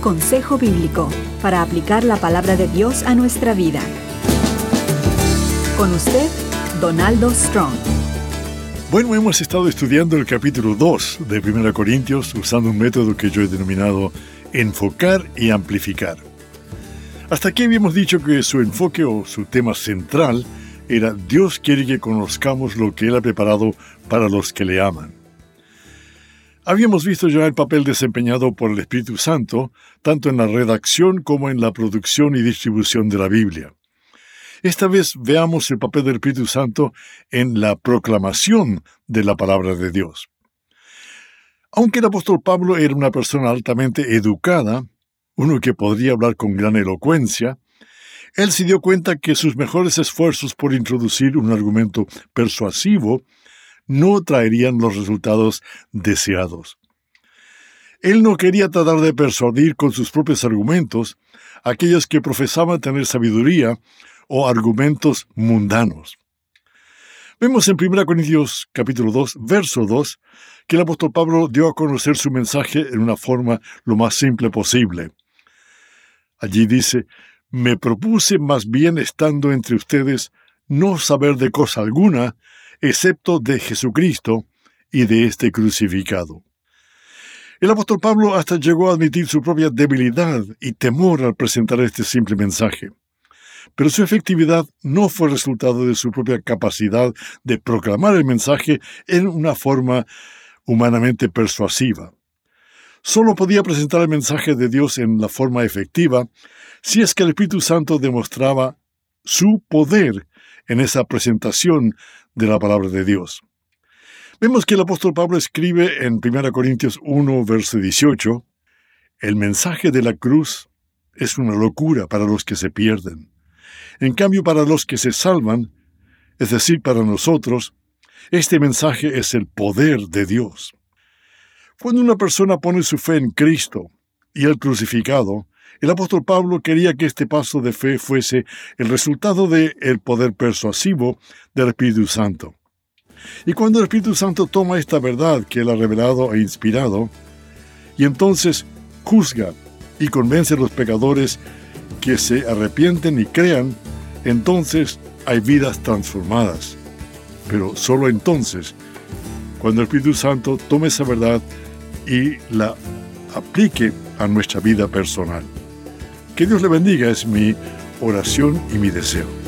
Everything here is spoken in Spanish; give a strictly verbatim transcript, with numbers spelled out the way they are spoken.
consejo bíblico para aplicar la palabra de Dios a nuestra vida. Con usted, Donaldo Strong. Bueno, hemos estado estudiando el capítulo dos de Primera Corintios usando un método que yo he denominado enfocar y amplificar. Hasta aquí habíamos dicho que su enfoque o su tema central era Dios quiere que conozcamos lo que Él ha preparado para los que le aman. Habíamos visto ya el papel desempeñado por el Espíritu Santo, tanto en la redacción como en la producción y distribución de la Biblia. Esta vez veamos el papel del Espíritu Santo en la proclamación de la palabra de Dios. Aunque el apóstol Pablo era una persona altamente educada, uno que podría hablar con gran elocuencia, él se dio cuenta que sus mejores esfuerzos por introducir un argumento persuasivo no traerían los resultados deseados. Él no quería tratar de persuadir con sus propios argumentos a aquellos que profesaban tener sabiduría o argumentos mundanos. Vemos en Primera Corintios capítulo dos, verso dos, que el apóstol Pablo dio a conocer su mensaje en una forma lo más simple posible. Allí dice: «Me propuse más bien estando entre ustedes no saber de cosa alguna, excepto de Jesucristo y de este crucificado». El apóstol Pablo hasta llegó a admitir su propia debilidad y temor al presentar este simple mensaje. Pero su efectividad no fue resultado de su propia capacidad de proclamar el mensaje en una forma humanamente persuasiva. Solo podía presentar el mensaje de Dios en la forma efectiva si es que el Espíritu Santo demostraba su poder en esa presentación de la palabra de Dios. Vemos que el apóstol Pablo escribe en Primera Corintios uno, verso dieciocho, «El mensaje de la cruz es una locura para los que se pierden. En cambio, para los que se salvan, es decir, para nosotros, este mensaje es el poder de Dios». Cuando una persona pone su fe en Cristo y el crucificado, el apóstol Pablo quería que este paso de fe fuese el resultado del poder persuasivo del Espíritu Santo. Y cuando el Espíritu Santo toma esta verdad que Él ha revelado e inspirado, y entonces juzga y convence a los pecadores que se arrepienten y crean, entonces hay vidas transformadas. Pero solo entonces, cuando el Espíritu Santo tome esa verdad y la aplique a nuestra vida personal. Que Dios le bendiga, es mi oración y mi deseo.